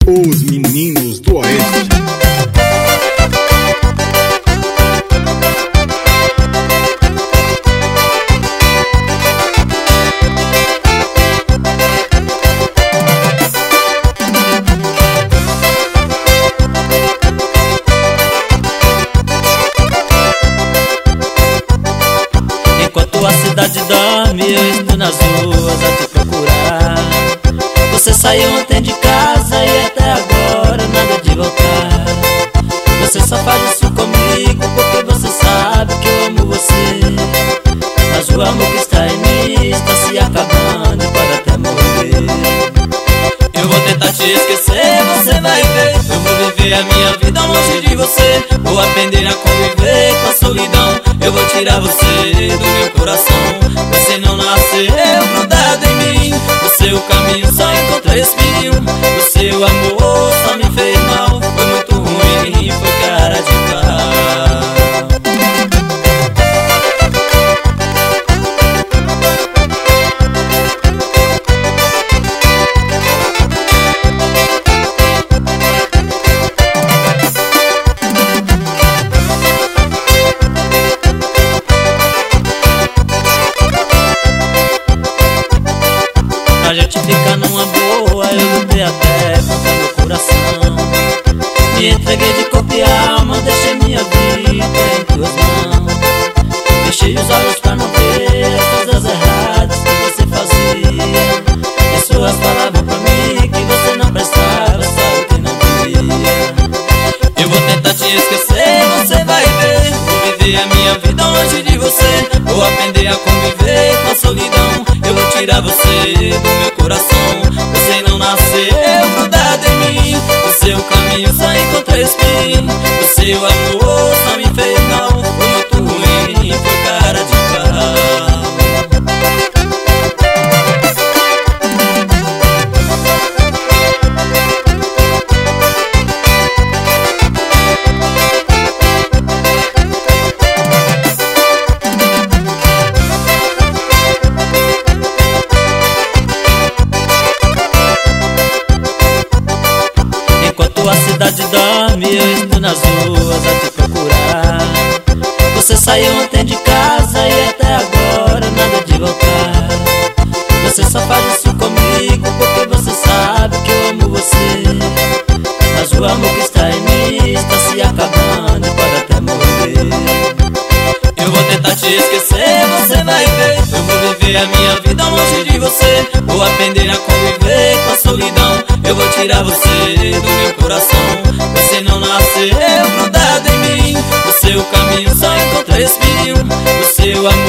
Os Meninos do Oeste. Enquanto a cidade dorme, eu estou nas ruas a te procurar. Você saiu ontem de casa e até agora nada de voltar. Você só faz isso comigo porque você sabe que eu amo você. Mas o amor que está em mim está se acabando e pode até morrer. Eu vou tentar te esquecer, você vai ver. Eu vou viver a minha vida longe de você. Vou aprender a conviver com a solidão. Eu vou tirar você do meu coração. Você não nasceu grudado em mim. No seu caminho só encontrei espinho. O seu amor só me fez mal. Foi muito ruim, foi cara de pau. Pra gente ficar numa boa, eu lutei até contra meu coração. Me entreguei de corpo e alma, deixei minha vida em tuas mãos. Fechei os olhos pra não ver as coisas erradas que você fazia. E suas palavras pra mim que você não prestava, sabe que não queria. Eu vou tentar te esquecer, você vai ver. Vou viver a minha vida longe de você. Vou aprender a conviver com a solidão. Eu vou tirar você do meu coração. Você não nasceu grudado em mim. No seu caminho só encontrei espinho. O seu amor só me fez mal. Foi muito ruim, foi cara de pau. Enquanto a cidade dorme, eu estou nas ruas a te procurar. Você saiu ontem de casa e até agora nada de voltar. Você só faz isso comigo porque você sabe que eu amo você. Mas o amor que está em mim está se acabando e pode até morrer. Eu vou tentar te esquecer, você vai ver. Eu vou viver a minha vida longe de você. Vou aprender a conviver com a solidão. Eu vou tirar você do meu coração. Você não nasceu grudado em mim. No seu caminho só encontrei espinho. O seu amor